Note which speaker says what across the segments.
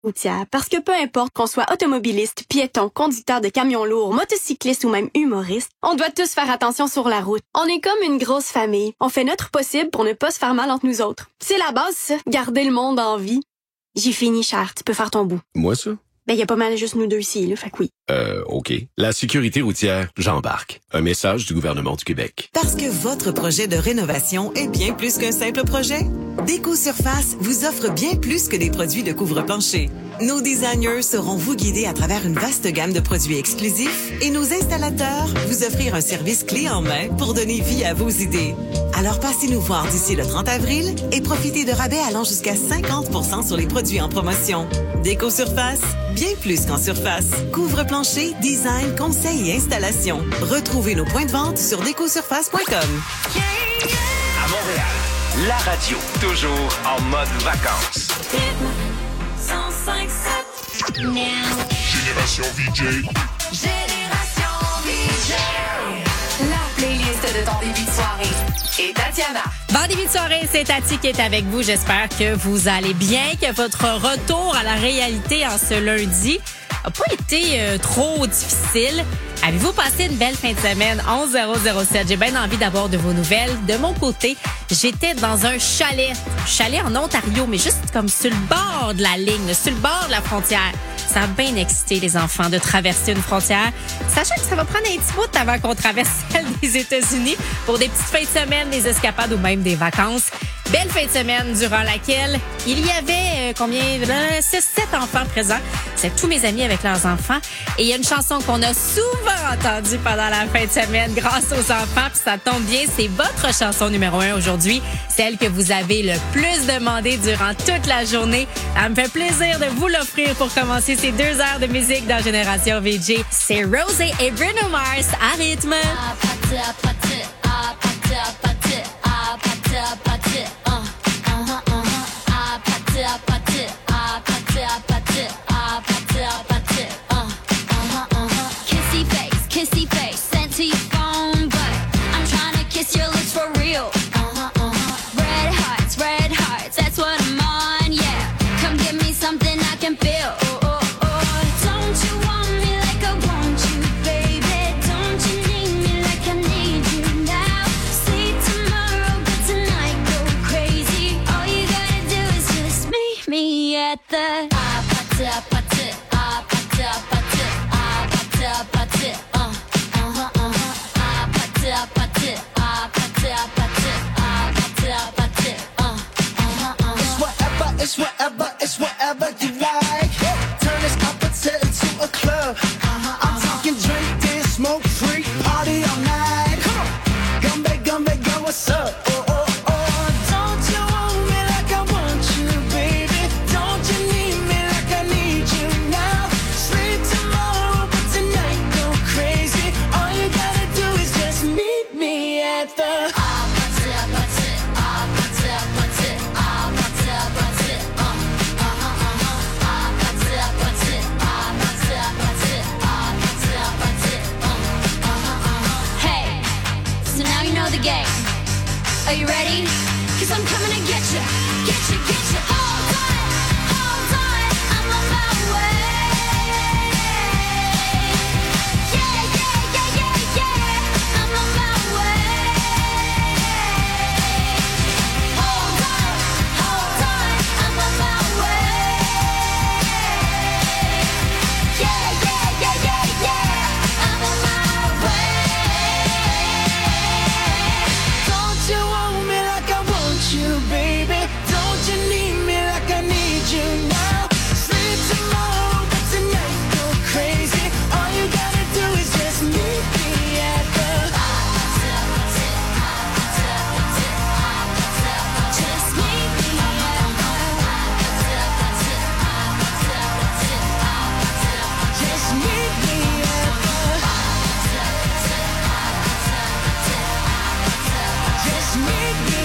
Speaker 1: routière, parce que peu importe qu'on soit automobiliste, piéton, conducteur de camions lourds, motocycliste ou même humoriste, on doit tous faire attention sur la route. On est comme une grosse famille. On fait notre possible pour ne pas se faire mal entre nous autres. C'est la base, ça. Garder le monde en vie. J'ai fini, cher. Tu peux faire ton bout.
Speaker 2: Moi, ça?
Speaker 1: Ben, y a pas mal juste nous deux ici, là. Fait que oui.
Speaker 2: OK. La sécurité routière, j'embarque. Un message du gouvernement du Québec.
Speaker 3: Parce que votre projet de rénovation est bien plus qu'un simple projet. Déco-Surface vous offre bien plus que des produits de couvre-plancher. Nos designers sauront vous guider à travers une vaste gamme de produits exclusifs et nos installateurs vous offrir un service clé en main pour donner vie à vos idées. Alors passez nous voir d'ici le 30 avril et profitez de rabais allant jusqu'à 50% sur les produits en promotion. Déco-Surface, bien plus qu'en surface. Couvre-plancher, design, conseil et installation. Retrouvez nos points de vente sur décosurface.com.
Speaker 4: À Montréal, la radio, toujours en mode vacances.
Speaker 5: Génération VJ.
Speaker 6: Génération VJ. La playlist de ton début de soirée. Et Tatiana.
Speaker 7: Bon début de soirée, c'est Tati qui est avec vous. J'espère que vous allez bien, que votre retour à la réalité en ce lundi n'a pas été trop difficile. Avez-vous passé une belle fin de semaine? 11-007. J'ai bien envie d'avoir de vos nouvelles. De mon côté, j'étais dans un chalet en Ontario, mais juste comme sur le bord de la ligne, sur le bord de la frontière. Ça a bien excité les enfants de traverser une frontière, sachant que ça va prendre un petit bout avant qu'on traverse celle des États-Unis pour des petites fins de semaine, des escapades ou même des vacances. Belle fin de semaine durant laquelle il y avait 7 enfants présents. C'est tous mes amis avec leurs enfants. Et il y a une chanson qu'on a souvent entendue pendant la fin de semaine grâce aux enfants. Puis ça tombe bien, c'est votre chanson numéro 1 aujourd'hui. Celle que vous avez le plus demandée durant toute la journée. Ça me fait plaisir de vous l'offrir pour commencer ces 2 heures de musique dans Génération VJ. C'est Rosé et Bruno Mars à rythme.
Speaker 8: Kissy face, sent to your phone, but I'm trying to kiss your lips for real. Red hearts, that's what I'm on, yeah. Come give me something I can feel. Don't you want me like I want you, baby? Don't you need me like I need you now? See tomorrow, but tonight go crazy. All you gotta do is just meet me at the
Speaker 9: It's whatever you like. Turn this opposite into a club. I'm talking drink, dance, smoke, freak, party all night. Come on, come back, go, what's up? Don't you want me like I want you, baby? Don't you need me like I need you now? Sleep tomorrow, but tonight go crazy. All you gotta do is just meet me at the
Speaker 8: game. Are you ready? 'Cause I'm coming to get you. Hold on, I'm on my way. Yeah, I'm on my way. Hold on, I'm on my way. Yeah, I'm on my way.
Speaker 9: You want me like I want you, baby. Don't you need me like I need you now? Sleep tomorrow, but tonight go crazy. All you gotta do is just meet me at the
Speaker 8: Just meet me at
Speaker 9: Just meet me at Just meet me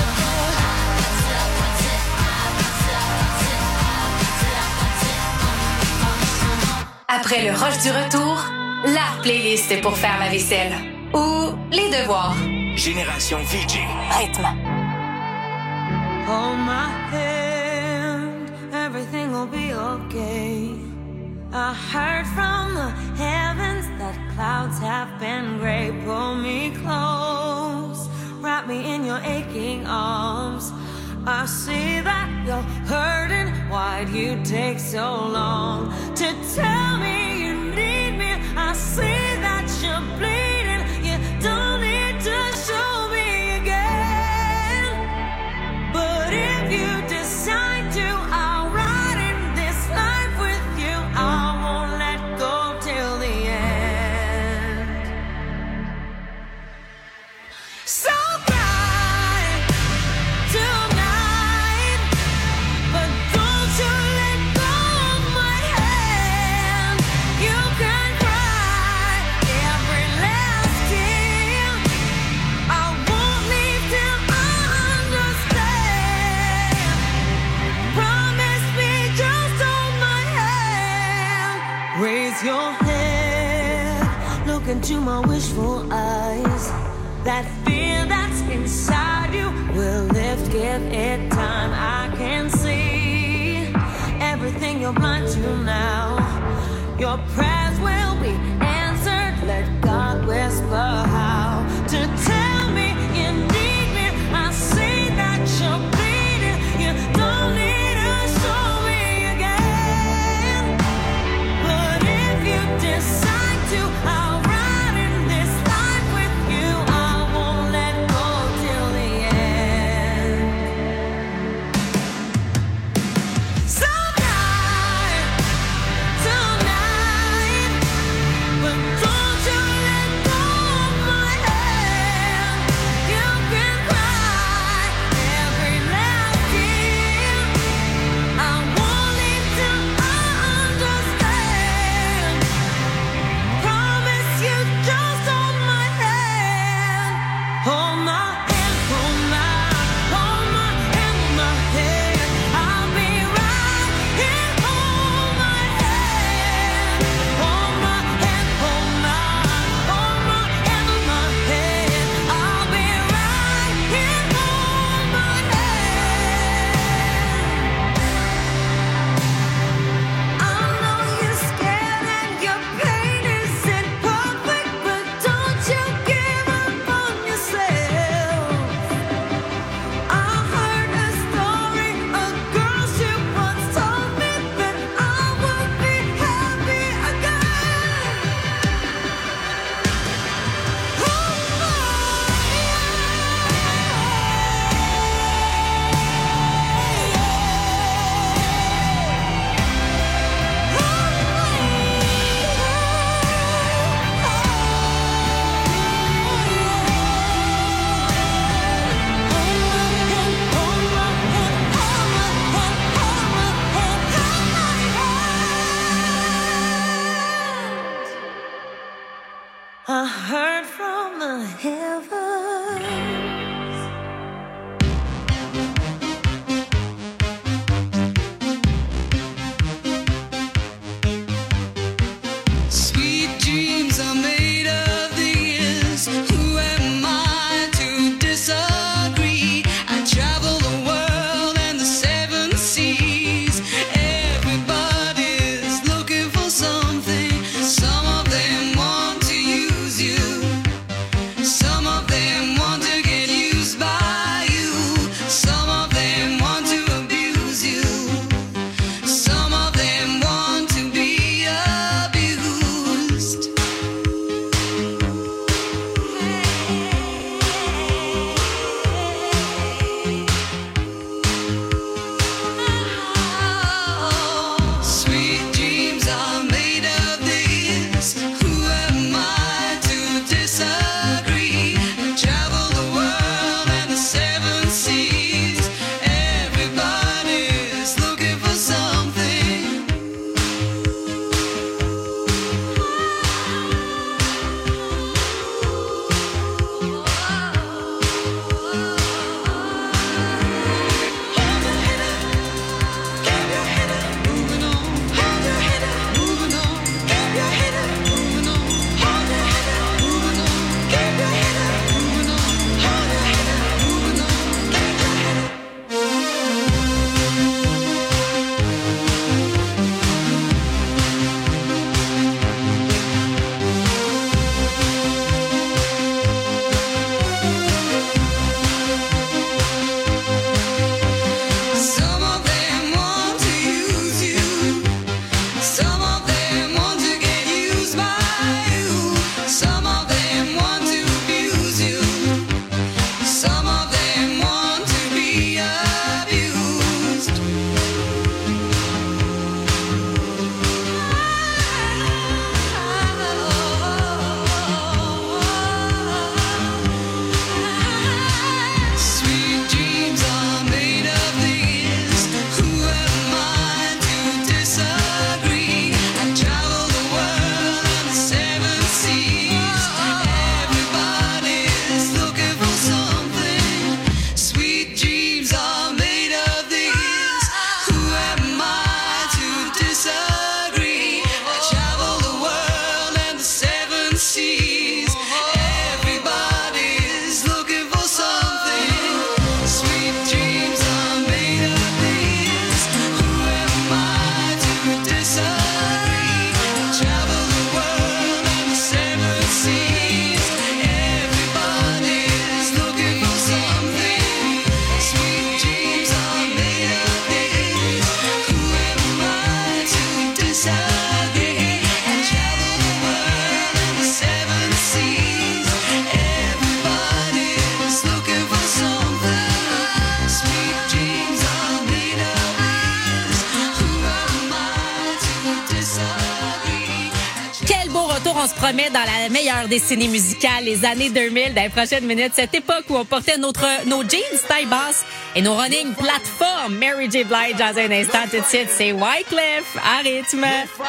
Speaker 6: Après le rush du retour, la playlist pour faire la vaisselle. Ou les devoirs.
Speaker 4: Génération VJ.
Speaker 6: Rythme.
Speaker 10: Hold my hand, everything will be alright.
Speaker 5: okay. I heard from the heavens that clouds have been gray. Pull me close, wrap me in your aching arms. I see that you're hurting. Why'd you take so long to tell me you need me? I see that you're bleeding. You don't need to show me again. But if you decide to, I'll ride in this life with you. I won't let go till the end. So cry tonight, but don't you let go of my hand. You can cry every last tear. I won't leave till I understand. Promise me, just hold my hand. Raise your head, look into my wishful eyes. That fear that's inside you will lift, give it time. I can see everything you're blind to now. Your prayers will be answered. Let God whisper how to tell me you need me. I see that you're bleeding. You don't need to show me again. But if you decide to, I'll ride in this life with you. I won't let go till the end. So die tonight, but don't you let go of my hand. You can cry every last tear. I won't leave till I understand. Promise you, just hold my hand. Hold my hand, hold my hand, my hand. I'll be right here. Hold my hand, hold my hand, hold my hand, my hand. I'll be right here. Hold my hand. I know you're scared and your pain isn't perfect, but don't you give up on yourself. I heard a story, a girl she once told me that I would be happy again. I heard from the heavens.
Speaker 10: Sweet dreams are made of these. Who am I to disagree? I travel the world and the seven seas. Everybody's looking for something. Some of them want to use you. Some of them disagree. I travel the world and the seven seas. Everybody's looking for something. Sweet dreams are made of these. Who am I to disagree?
Speaker 7: Quel beau retour on se promet dans la meilleure décennie musicale, les années 2000, dans les prochaines minutes. Cette époque où on portait nos jeans taille basse et nos running plateformes. Mary J. Blige dans un instant. Tout de suite, c'est Wyclef à rythme.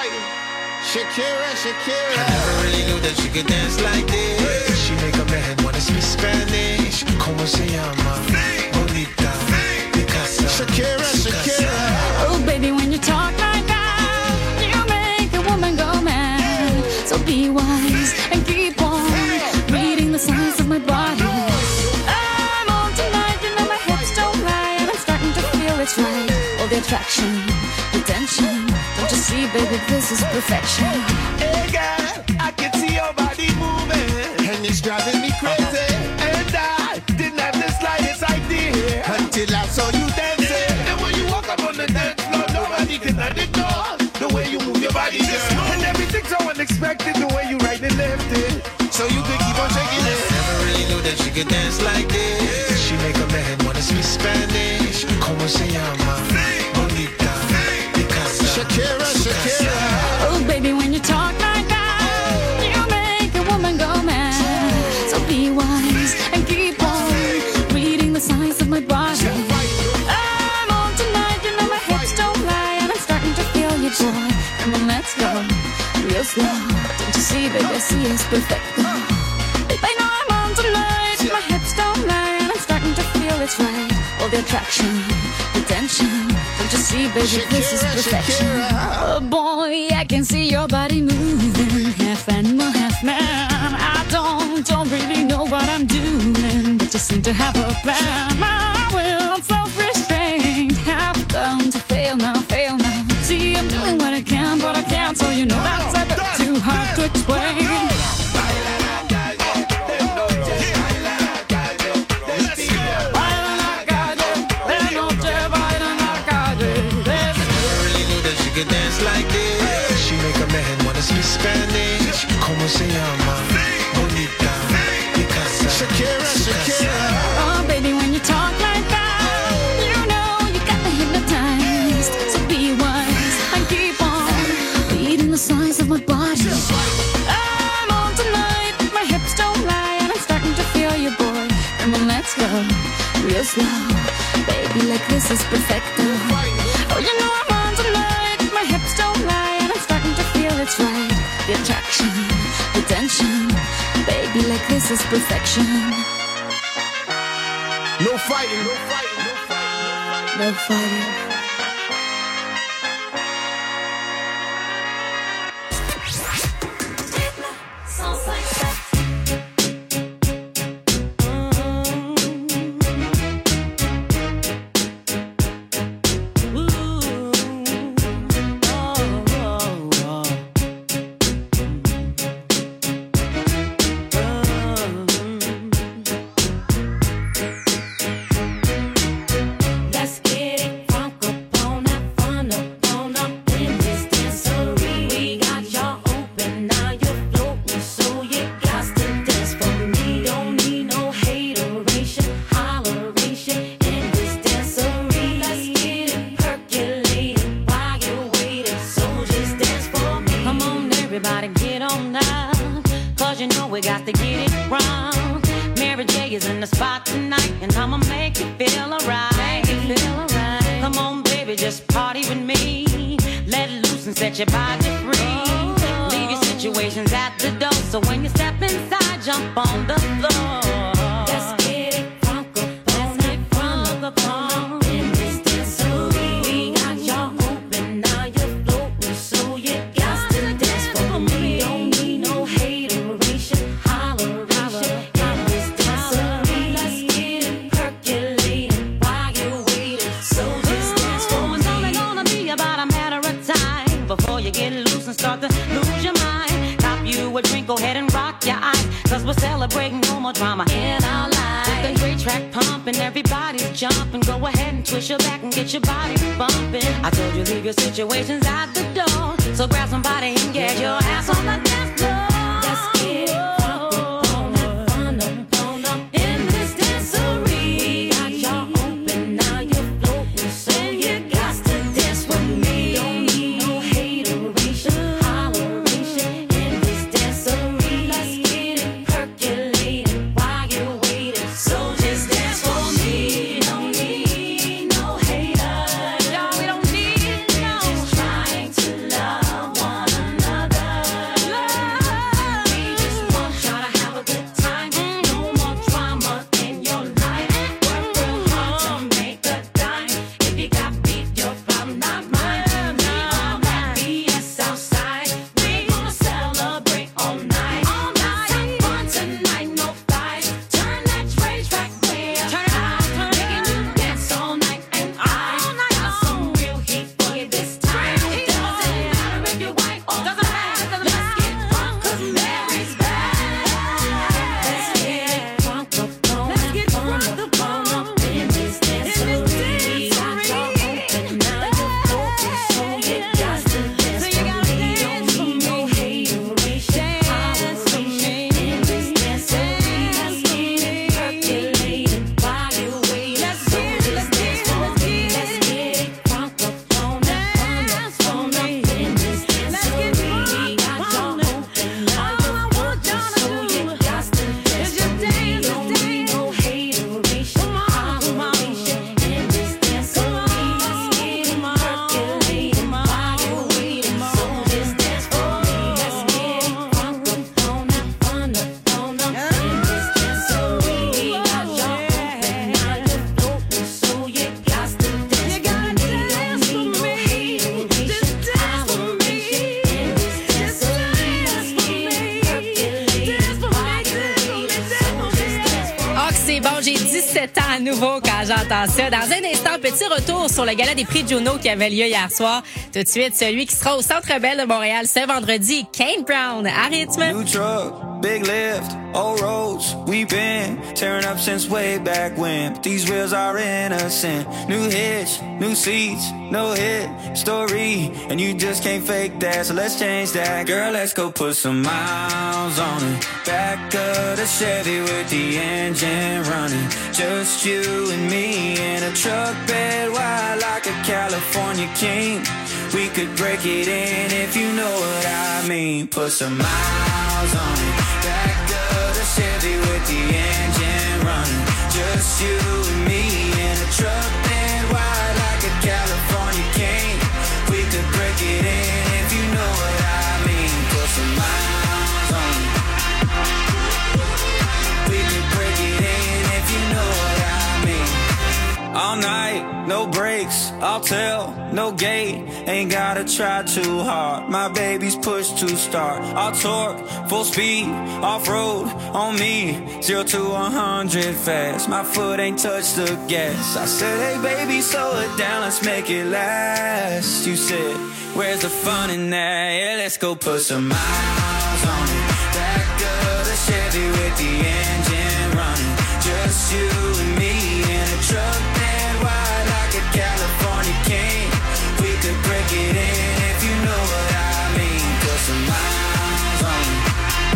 Speaker 9: Shakira, Shakira.
Speaker 11: I never really knew that she could dance like this. She make a man wanna speak Spanish. Como se llama? Bonita. Picasa.
Speaker 9: Shakira, Shakira.
Speaker 8: Oh, baby, when you talk like that, you make a woman go mad. So be wise and keep on reading the signs of my body. I'm on tonight, you know my hips don't lie, and I'm starting to feel it's right. All the attraction, the tension. Don't you see, baby, this is perfection.
Speaker 9: Hey girl, I can see your body moving, and it's driving me crazy. And I didn't have the slightest idea until I saw you dancing. And when you walk up on the dance floor, nobody can ignore the way you move your body, girl. And everything's so unexpected, the way you right and left it, so you could keep on shaking it.
Speaker 11: Never really knew that she could dance like this. She make a man wanna speak Spanish. Como se llama? Bonita. Picasa.
Speaker 9: Shakira, Shakira.
Speaker 8: Oh, baby, when you talk like that, you make a woman go mad. So be wise and keep on reading the signs of my body. I'm on tonight, you know my hips don't lie, and I'm starting to feel your joy. Come on, let's go real slow. Don't you see, baby, see it's perfect. Baby, I know I'm on tonight, my hips don't lie, and I'm starting to feel it's right. All the attraction, the tension. Don't you see, baby, this is perfection. Oh boy, I can see your body moving, half animal, half man. I don't really know what I'm doing, but just seem to have a plan. My will, self-restraint, have come to fail now, fail now. See, I'm doing what I can, but I can't, so you know that's a bit too hard to explain.
Speaker 11: Could dance like this. She make a man wanna speak Spanish. Como se llama? Bonita. Picasa.
Speaker 9: Shakira, Shakira.
Speaker 8: Oh, baby, when you talk like that, you know you got me hypnotized. So be wise and keep on reading the signs of my body. I'm on tonight, my hips don't lie, and I'm starting to feel you, boy. Come on, let's go real slow. Baby, like this is perfecto. Oh, you know I'm on tonight, my hips don't lie, and I'm starting to feel it's right. The attraction, the tension. Baby, like this is perfection.
Speaker 9: No fighting, no fighting, no fighting.
Speaker 8: No fighting.
Speaker 5: Go ahead and rock your eyes, 'cause we're celebrating no more drama in our lives. the great track pumping, everybody's jumping. Go ahead and twist your back and get your body bumping. I told you leave your situations at the door, so grab somebody and get your ass on the dance floor. Let's get it crunk up on that fun up in this dancery. Got y'all open, now you're floating, so you got to dance with me. Don't need no hateration, holleration in this dancery. Let's get it percolating while you're waiting, so just dance for me. Don't need no haters, y'all, we don't need no. Just trying to love one another. We just want y'all to have a good time. No more drama in your life. Work real hard to make a dime. If you got beef, your problem, not mine. We all that BS outside. We gonna celebrate all night. Let's have fun tonight, no fight. Turn that train track way up high. Making you dance all night, and I got some real heat for you this time. It doesn't matter if you're white or black. Let's get drunk 'cause Mary's back. Let's get drunk up on that fun up in this dancery. Got y'all open, now you're focused, so you got to dance for me. Don't need no hateration, holleration in this dancery. Let's get it percolating while you're waiting, so just dance for me. Let's get it drunk up on that fun up in this dancery. Got y'all open, now you're focused, so you got to dance for me. Don't need no hateration, holleration in this dancery. Let's get it percolating while you're waiting, so just dance for me. Let's get it drunk up on that fun up in this dancery. Got y'all open, now you're floating, so you got to dance for me. Don't need no hateration, holleration in this dancery. Let's get it percolating while you're waiting, so just dance for me.
Speaker 7: Oh, que c'est bon, j'ai 17 ans à nouveau quand j'entends ça. Dans un instant, petit retour sur le gala des prix Juno qui avait lieu hier soir. Tout de suite, celui qui sera au Centre Bell de Montréal ce vendredi, Kane Brown, à rythme.
Speaker 12: New truck, big lift, old roads, we've been tearing up since way back when. But these wheels are innocent. New hitch, new seats, no hit story, and you just can't fake that. So let's change that, girl. Let's go put some miles on it. Back of the Chevy with the engine running. Just you and me in a truck bed wide like a California king. We could break it in if you know what I mean. Put some miles on it. Back of the Chevy with the engine running. Just you and me in a truck bed wide like a California king. We could break it in if you know what I mean. Put some miles on it. We could break it in if you know what I mean. All night, no breaks, I'll tell, no gate. Ain't gotta try too hard. My baby's push to start. I'll torque, full speed, off-road on me. 0 to 100 fast. My foot ain't touched the gas. I said, hey baby, slow it down, let's make it last. You said, where's the fun in that? Yeah, let's go put some miles on it. Back of the Chevy with the engine running. Just you and me in a truck bed wide like a California king. We could break it in if you know what I mean. Put some miles on it.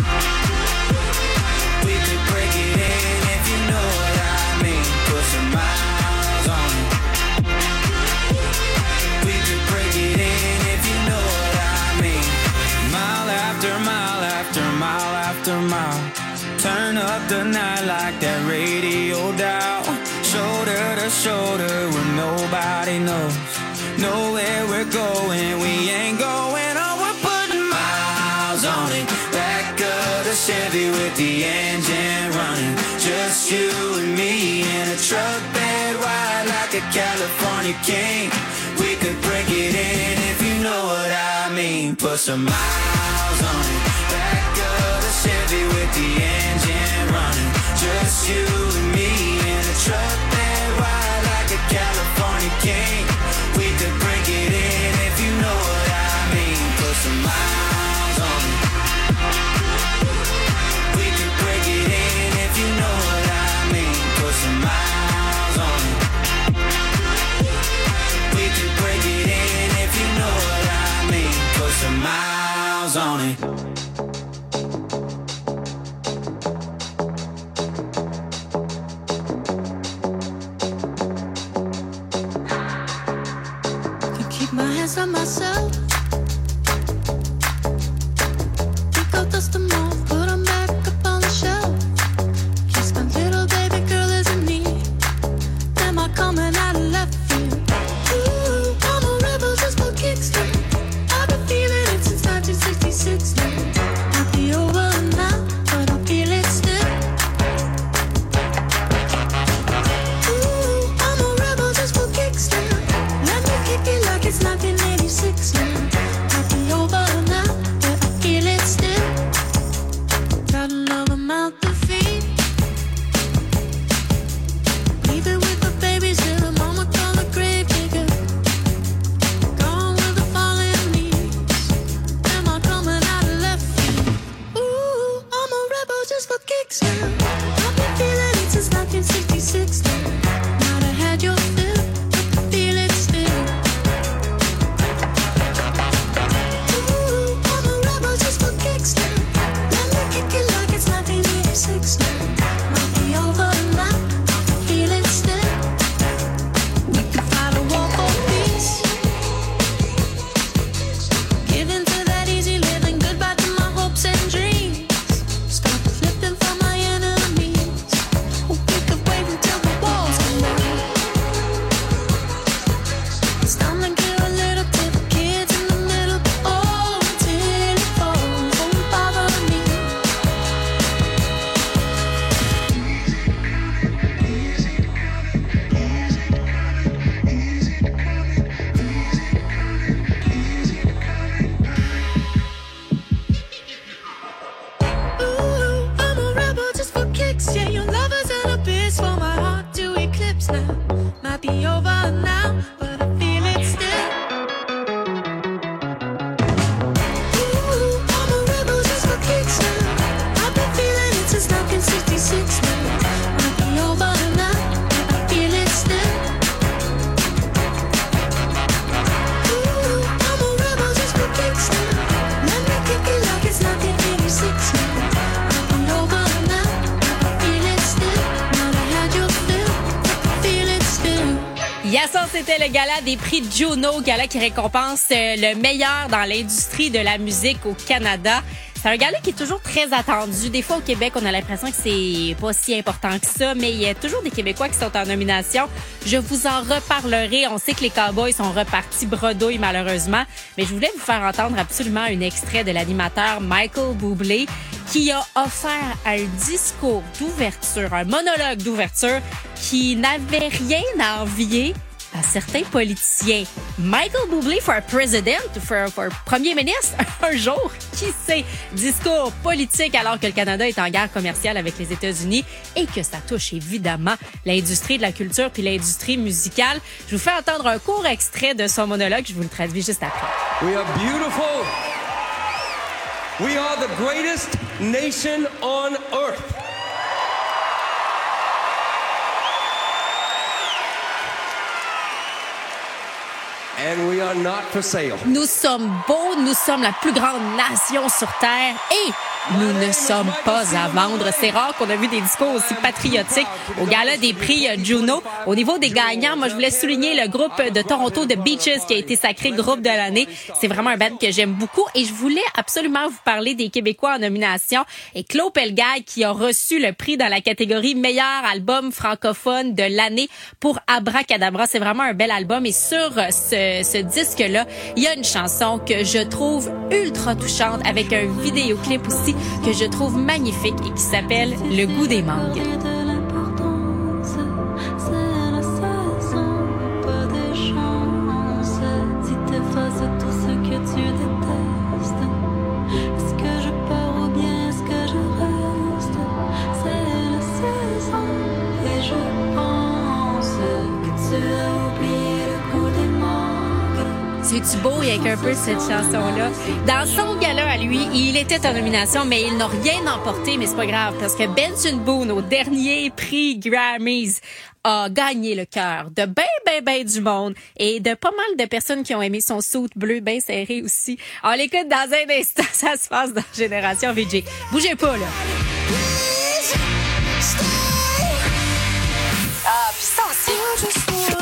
Speaker 12: We could break it in if you know what I mean. Put some miles on it. We could break it in if you know what I mean. Mile after mile after mile after mile. Turn up the night like that radio dial. Shoulder to shoulder where nobody knows. Know where we're going, we ain't going on. We're putting miles on it. Back of the Chevy with the engine running. Just you and me in a truck bed wide like a California king. We could break it in if you know what I mean. Put some miles on it. Back of the Chevy with the engine running. Just you and me in a truck bed wide like a California king. We could break it in if you know what I mean. Put some miles on it. We could break it in if you know what I mean. Put goes on it.
Speaker 5: Can keep my hands on myself. Pick out dust them off, put 'em back up on the shelf. Kiss my little baby girl is in need. Am I coming out of left field? Ooh, I'm a rebel just for kicks. I've been feeling it since 1966 now. Might be over now, but I feel it still. Ooh, I'm a rebel just for kicks now. Let me kick it like it's 1986 now. Might be over now, but I feel it still. Got another mouth to feed. Leave it with the babies till the mama call the grave digger. Gone with the fallen leaves. Am I coming out of left field? Ooh, I'm a rebel just for kicks now. I've been feeling it since 1966 now. Might have had your fill, but I feel it still. Ooh, I'm a rebel just for kicks now. Let me kick it like it's 1986 now. Might be over now, I feel it still. We can fight a war for peace. Giving to that easy living, goodbye to my hopes and dreams. Start flipping for my enemies. We could wait until the walls come down. It's time to give a little to the kids in the middle. Oh, till it falls, won't bother me. Ooh, I'm a rebel just for kicks. Yeah, your love is an abyss for my heart to eclipse now. Might be over now, but I feel it still. Ooh, I'm a rebel just for kicks now. I've been feeling it since 1966 now. Might be over now, but I feel it still. Ooh, I'm a rebel just for kicks now. Let me kick it like it's 1986 now. Might be over now, but I feel it still. Might have had your fill, but I feel it still.
Speaker 7: Yes, ça, c'était le gala des prix Juno, gala qui récompense le meilleur dans l'industrie de la musique au Canada. C'est un gala qui est toujours très attendu. Des fois, au Québec, on a l'impression que c'est pas si important que ça, mais il y a toujours des Québécois qui sont en nomination. Je vous en reparlerai. On sait que les Cowboys sont repartis bredouille, malheureusement, mais je voulais vous faire entendre absolument un extrait de l'animateur Michael Bublé qui a offert un discours d'ouverture, un monologue d'ouverture qui n'avait rien à envier à certains politiciens. Michael Bublé for president, for premier ministre, un jour, qui sait? Discours politique alors que le Canada est en guerre commerciale avec les États-Unis et que ça touche évidemment l'industrie de la culture puis l'industrie musicale. Je vous fais entendre un court extrait de son monologue, je vous le traduis juste après.
Speaker 13: We are beautiful. We are the greatest nation on earth. And we are not for sale.
Speaker 7: Nous sommes beaux, nous sommes la plus grande nation sur Terre et nous ne sommes pas à vendre. C'est rare qu'on a vu des discours aussi patriotiques au gala des prix Juno. Au niveau des gagnants, moi, je voulais souligner le groupe de Toronto, The Beaches, qui a été sacré groupe de l'année. C'est vraiment un band que j'aime beaucoup et je voulais absolument vous parler des Québécois en nomination et Claude Pelgay qui a reçu le prix dans la catégorie meilleur album francophone de l'année pour Abracadabra. C'est vraiment un bel album et sur ce disque-là, il y a une chanson que je trouve ultra touchante avec un vidéoclip aussi que je trouve magnifique et qui s'appelle Le goût des mangues. C'est-tu beau avec un peu cette chanson-là? Dans son gala à lui, il était en nomination, mais il n'a rien emporté, mais c'est pas grave, parce que Benson Boone, au dernier prix Grammys, a gagné le cœur de ben du monde et de pas mal de personnes qui ont aimé son suit bleu bien serré aussi. On l'écoute dans un instant, ça se passe dans Génération VJ. Bougez pas, là.
Speaker 6: Ah, puis ça aussi.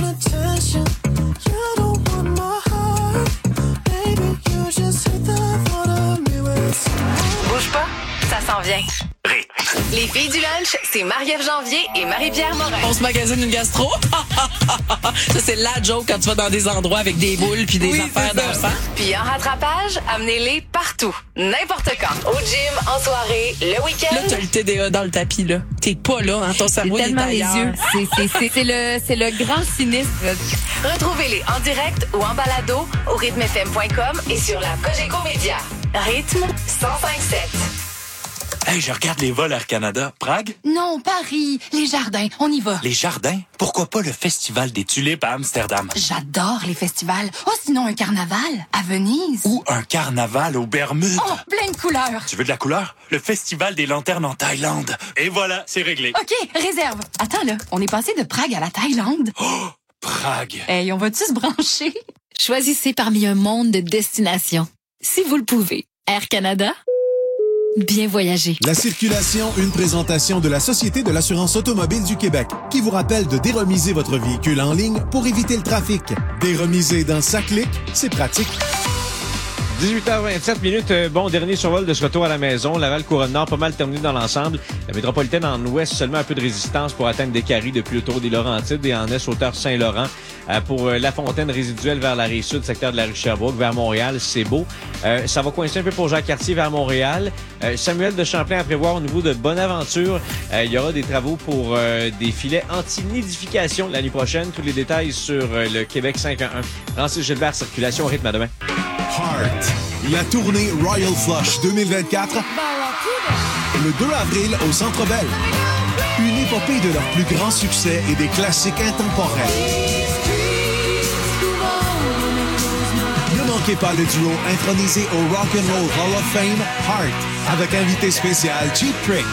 Speaker 6: Bouge pas, ça s'en vient. Les filles du lunch, c'est Marie-Ève Janvier et Marie-Pierre Morin.
Speaker 14: On se magasine une gastro. Ça, c'est la joke quand tu vas dans des endroits avec des boules puis des affaires d'enfants.
Speaker 6: Puis en rattrapage, amenez-les partout, n'importe quand. Au gym, en soirée, le week-end.
Speaker 14: Là, t'as le TDA dans le tapis, là. T'es pas là, hein, ton cerveau, il est
Speaker 15: tellement les
Speaker 14: ailleurs.
Speaker 15: yeux. C'est le grand sinistre.
Speaker 6: Retrouvez-les en direct ou en balado au rythmefm.com et sur la Cogeco Média. Rythme 105.7.
Speaker 16: Hey, je regarde les vols Air Canada. Prague?
Speaker 15: Non, Paris. Les jardins. On y va.
Speaker 16: Les jardins? Pourquoi pas le Festival des Tulipes à Amsterdam?
Speaker 15: J'adore les festivals. Oh, sinon un carnaval à Venise.
Speaker 16: Ou un carnaval aux Bermudes.
Speaker 15: Oh, plein de couleurs.
Speaker 16: Tu veux de la couleur? Le Festival des Lanternes en Thaïlande. Et voilà, c'est réglé.
Speaker 15: OK, réserve. Attends, là. On est passé de Prague à la Thaïlande.
Speaker 16: Oh, Prague.
Speaker 15: Hey, on va-tu se brancher? Choisissez parmi un monde de destinations. Si vous le pouvez. Air Canada. Bien voyager.
Speaker 17: La circulation, une présentation de la Société de l'assurance automobile du Québec, qui vous rappelle de déremiser votre véhicule en ligne pour éviter le trafic. Déremiser dans 5 clics, c'est pratique.
Speaker 18: 18h27. Bon, dernier survol de ce retour à la maison. Laval-Couronne-Nord, pas mal terminé dans l'ensemble. La métropolitaine en ouest, seulement un peu de résistance pour atteindre des caries depuis le tour des Laurentides et en est hauteur Saint-Laurent. Pour La Fontaine résiduelle vers la Rive-Sud, secteur de la rue Sherbrooke, vers Montréal, c'est beau. Ça va coincer un peu pour Jacques-Cartier vers Montréal. Samuel de Champlain à prévoir au niveau de Bonaventure. Il y aura des travaux pour des filets anti-nidification l'année prochaine. Tous les détails sur le Québec 511. Francis Gilbert, circulation au rythme à demain.
Speaker 17: Heart, la tournée Royal Flush 2024, le 2 avril au Centre Bell. Une épopée de leurs plus grands succès et des classiques intemporels. Ne manquez pas le duo intronisé au Rock and Roll Hall of Fame, Heart, avec invité spécial Cheap Trick.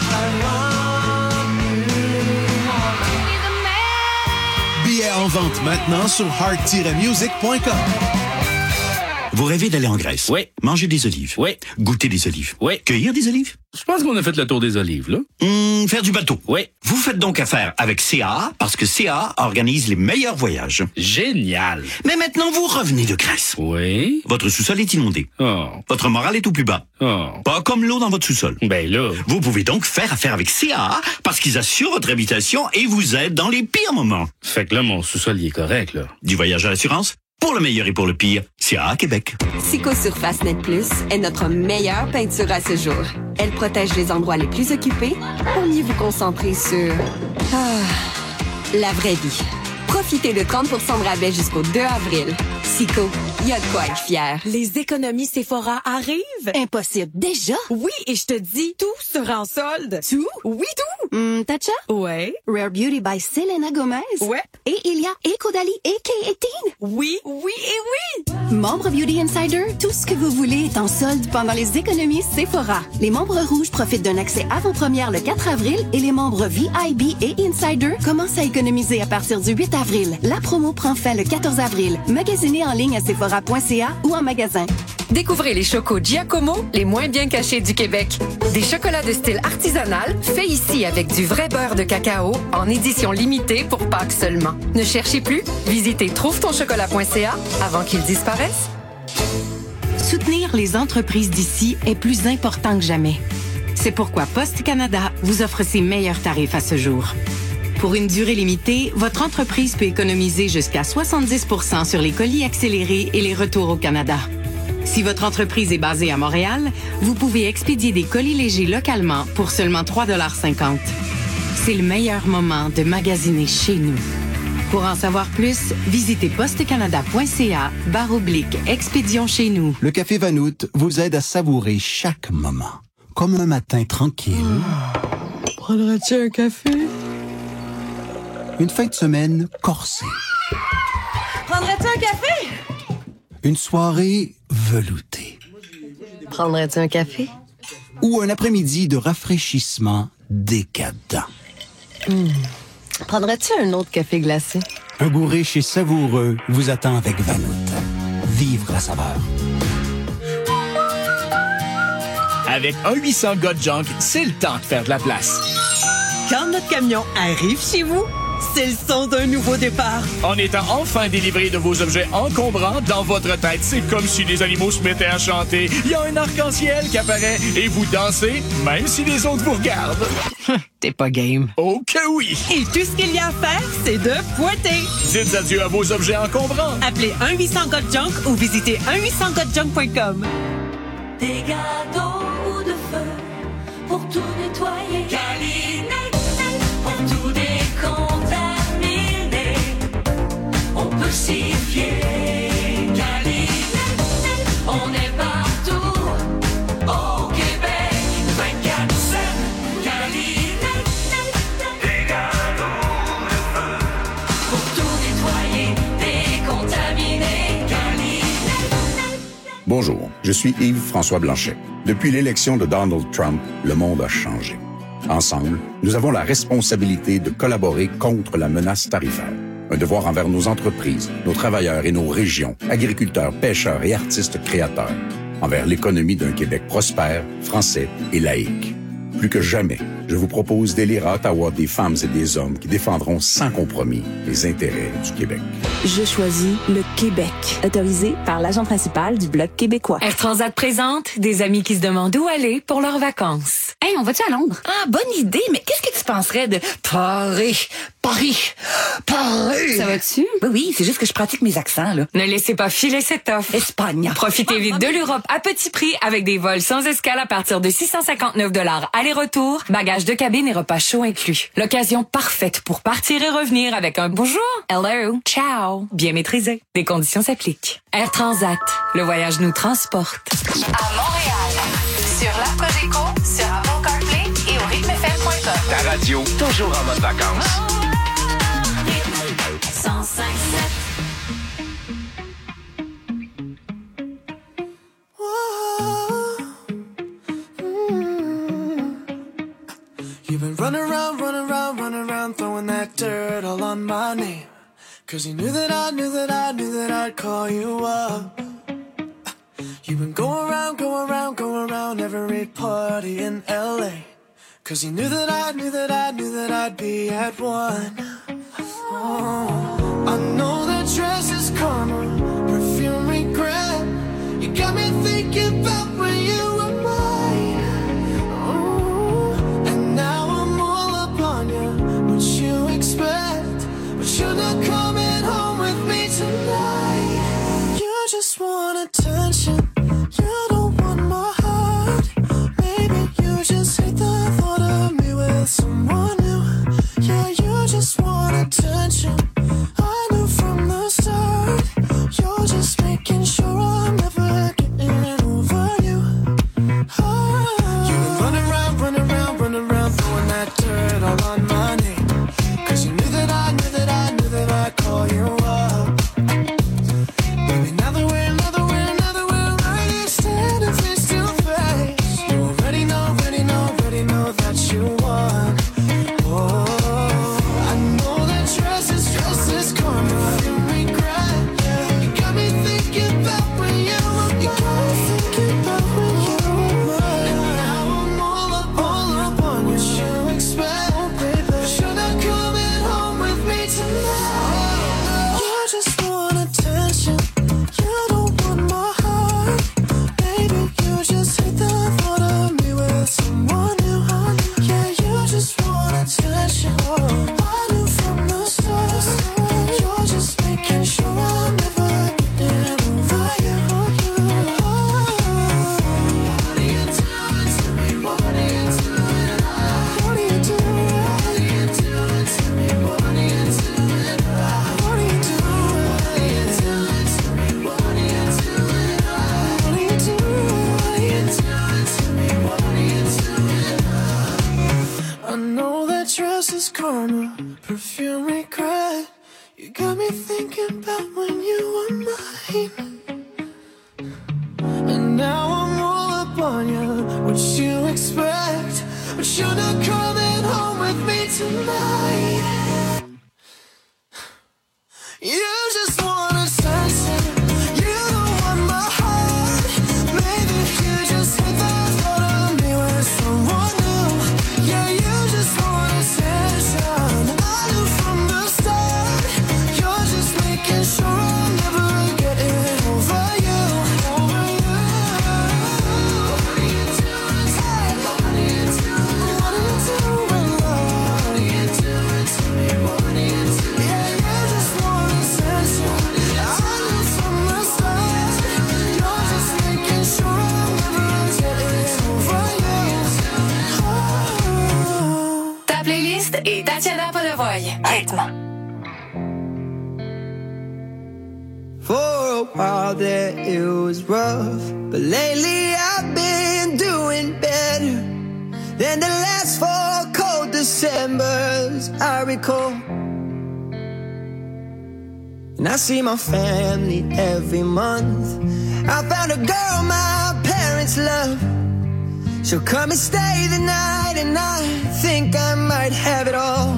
Speaker 17: Billets en vente maintenant sur heart-music.com.
Speaker 19: Vous rêvez d'aller en Grèce?
Speaker 20: Oui.
Speaker 19: Manger des olives?
Speaker 20: Oui.
Speaker 19: Goûter des olives?
Speaker 20: Oui.
Speaker 19: Cueillir des olives?
Speaker 20: Je pense qu'on a fait le tour des olives, là.
Speaker 19: Faire du bateau?
Speaker 20: Oui.
Speaker 19: Vous faites donc affaire avec CAA parce que CAA organise les meilleurs voyages.
Speaker 20: Génial.
Speaker 19: Mais maintenant, vous revenez de Grèce.
Speaker 20: Oui.
Speaker 19: Votre sous-sol est inondé.
Speaker 20: Oh.
Speaker 19: Votre moral est au plus bas.
Speaker 20: Oh.
Speaker 19: Pas comme l'eau dans votre sous-sol.
Speaker 20: Ben là.
Speaker 19: Vous pouvez donc faire affaire avec CAA parce qu'ils assurent votre habitation et vous aident dans les pires moments.
Speaker 20: Fait que là, mon sous-sol, il est correct, là.
Speaker 19: Du voyage à l'assurance? Pour le meilleur et pour le pire, CAA Québec.
Speaker 21: Psychosurface Net Plus est notre meilleure peinture à ce jour. Elle protège les endroits les plus occupés pour mieux vous concentrer sur la vraie vie. Profitez de 30% de rabais jusqu'au 2 avril. Psycho, il y a de quoi être fier.
Speaker 22: Les économies Sephora arrivent. Impossible.
Speaker 21: Déjà?
Speaker 22: Oui, et je te dis, tout sera en solde.
Speaker 21: Tout?
Speaker 22: Oui, tout.
Speaker 21: Tatcha?
Speaker 22: Ouais.
Speaker 21: Rare Beauty by Selena Gomez?
Speaker 22: Ouais.
Speaker 21: Et Ilia, et Caudalie, et K18?
Speaker 22: Oui, oui et oui.
Speaker 21: Membre Beauty Insider, tout ce que vous voulez est en solde pendant les économies Sephora. Les membres rouges profitent d'un accès avant-première le 4 avril et les membres VIB et Insider commencent à économiser à partir du 8 avril. La promo prend fin le 14 avril. Magasinez en ligne à sephora.ca ou en magasin.
Speaker 23: Découvrez les chocos Giacomo, les moins bien cachés du Québec. Des chocolats de style artisanal, faits ici avec du vrai beurre de cacao, en édition limitée pour Pâques seulement. Ne cherchez plus, visitez trouvetonchocolat.ca avant qu'il disparaisse.
Speaker 24: Soutenir les entreprises d'ici est plus important que jamais. C'est pourquoi Poste Canada vous offre ses meilleurs tarifs à ce jour. Pour une durée limitée, votre entreprise peut économiser jusqu'à 70% sur les colis accélérés et les retours au Canada. Si votre entreprise est basée à Montréal, vous pouvez expédier des colis légers localement pour seulement 3,50 $. C'est le meilleur moment de magasiner chez nous. Pour en savoir plus, visitez postecanada.ca/expédition chez nous.
Speaker 25: Le Café Vanout vous aide à savourer chaque moment. Comme un matin tranquille.
Speaker 14: Prendrais-tu un café?
Speaker 25: Une fin de semaine corsée.
Speaker 22: Prendrais-tu un café?
Speaker 25: Une soirée veloutée.
Speaker 21: Prendrais-tu un café?
Speaker 25: Ou un après-midi de rafraîchissement décadent.
Speaker 24: Prendrais-tu un autre café glacé?
Speaker 25: Un goût riche et savoureux vous attend avec Vanout. Vivre la saveur.
Speaker 1: Avec un 800 gars de junk, c'est le temps de faire de la place.
Speaker 22: Quand notre camion arrive chez vous, c'est le son d'un nouveau départ.
Speaker 1: En étant enfin délivré de vos objets encombrants, dans votre tête, c'est comme si les animaux se mettaient à chanter. Il y a un arc-en-ciel qui apparaît et vous dansez, même si les autres vous regardent.
Speaker 24: T'es pas game.
Speaker 1: Oh que oui!
Speaker 22: Et tout ce qu'il y a à faire, c'est de pointer.
Speaker 1: Dites adieu à vos objets encombrants.
Speaker 22: Appelez 1-800-GOT-JUNK ou visitez 1-800-GOT-JUNK.com.
Speaker 5: Des gâteaux ou de feu pour tout nettoyer. Calinette, pour tout décontaminer. On peut s'y fier. Calinette, on est partout au Québec. 24/7. Calinette, des gâteaux de feu pour tout nettoyer, décontaminer. Calinette.
Speaker 2: Bonjour, je suis Yves-François Blanchet. Depuis l'élection de Donald Trump, le monde a changé. Ensemble, nous avons la responsabilité de collaborer contre la menace tarifaire. Un devoir envers nos entreprises, nos travailleurs et nos régions, agriculteurs, pêcheurs et artistes créateurs. Envers l'économie d'un Québec prospère, français et laïque. Plus que jamais, je vous propose d'élire à Ottawa des femmes et des hommes qui défendront sans compromis les intérêts du Québec.
Speaker 3: Je choisis le Québec. Autorisé par l'agent principal du Bloc québécois.
Speaker 23: Air Transat présente des amis qui se demandent où aller pour leurs vacances.
Speaker 4: Hey, on va-tu à Londres? Ah, bonne idée, mais qu'est-ce que tu penserais de Paris? Paris! Paris!
Speaker 23: Ça va-tu?
Speaker 4: Oui, c'est juste que je pratique mes accents, là.
Speaker 23: Ne laissez pas filer cette offre.
Speaker 4: Espagne.
Speaker 23: Profitez vite de l'Europe à petit prix avec des vols sans escale à partir de 659 $ aller-retour, bagages de cabine et repas chauds inclus. L'occasion parfaite pour partir et revenir avec un bonjour, hello, ciao, bien maîtrisé. Des conditions s'appliquent. Air Transat, le voyage nous transporte.
Speaker 6: À Montréal, sur l'app Cogeco, sur Apple CarPlay et au rythmefm.com.
Speaker 10: Ta radio, toujours en mode vacances.
Speaker 5: 105.7.
Speaker 9: You've been running around, throwing that dirt all on my name. 'Cause you knew that I'd call you up. You've been going around every party in LA. 'Cause you knew that I'd be at one. Oh, I know that dress is karma, perfume regret. You got me thinking about when you were mine. Oh, and now I'm all up on you. What you expect? But you're not coming home with me tonight. You just want attention. You don't want my heart. Maybe you just hate the thought of me with someone new. Yeah, you just want attention. I knew from the start. You're just making sure I'm never getting over you. Oh. You've been running around, throwing that dirt all on my name. 'Cause you knew that I'd call you up. Baby, now that we're already standing face to face, you already know that you won. Oh, I know that dress is karma, you regret. Yeah, you got me thinking about when you were mine. And now I'm all up on what you expect. But you're not coming home with me tonight. You just want attention. You don't want my heart. Baby, you just hate the thought of me with someone new. Yeah, you just want attention. I knew from the start. You're just making sure I'm never getting over you. What are you doing to me? What are you doing? What are you doing? What are you doing to me? What are you doing? What are you doing? What are you doing to me? What are you doing? What are you doing? What are you doing to me? What are you doing? I know that dress is karma, perfume regret. You got me thinking about when you were mine. And now I'm all up on you. What you expect? But you're not coming home with me tonight.
Speaker 6: Robert Polevoy. Rythme.
Speaker 9: For a while there it was rough, but lately I've been doing better than the last 4 cold Decembers I recall. And I see my family every month. I found a girl my parents love. She'll come and stay the night, and I think I might have it all.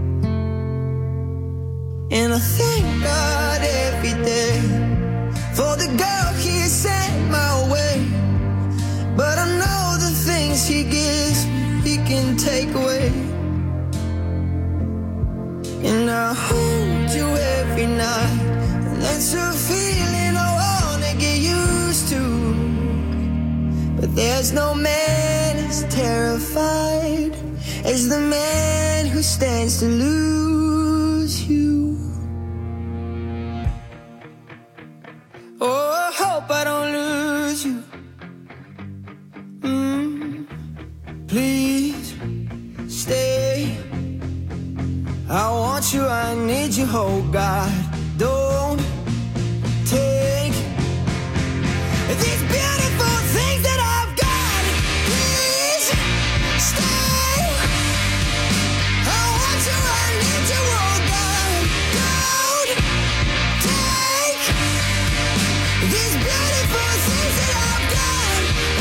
Speaker 9: And I thank God every day for the girl He sent my way. But I know the things He gives me, He can take away. And I hold you every night, and that's a feeling I wanna get used to. But there's no man as terrified as the man who stands to lose you. Oh, I hope I don't lose you. Please stay. I want you, I need you, oh God. Don't take these beautiful things that I've got. Please stay. I want you, I need you, oh God. Don't take these beautiful things that I've got.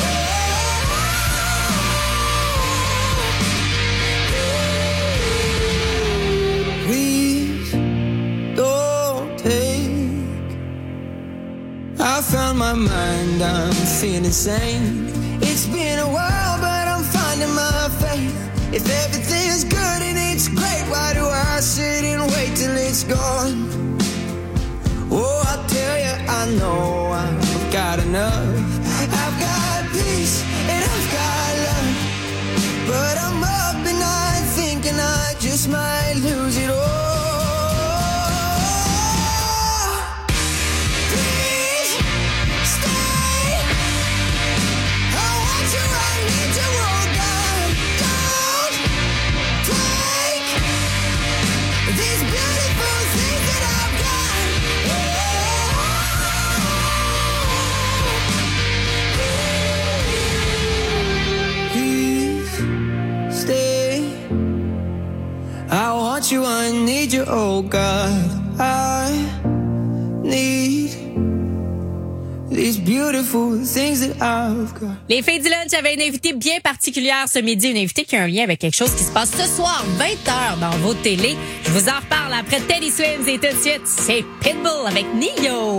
Speaker 9: Please don't take. I found my mind, I'm feeling sane. It's been a while, but I'm finding my faith. If everything's good and it's great, why do I sit and wait till it's gone? Oh, I tell you, I know I've got enough. I've got peace and I've got love. But I'm up and I'm thinking I just might lose it all. Please stay. I want you, I need you, oh God. Don't take these beautiful things that I've got. Please stay. I want you, I need you, oh God. I need these beautiful things that I've got.
Speaker 7: Les filles du lunch avaient une invitée bien particulière ce midi, une invitée qui a un lien avec quelque chose qui se passe ce soir, 20h, dans vos télés. Je vous en reparle après Teddy Swims et tout de suite, c'est Pitbull avec Neo.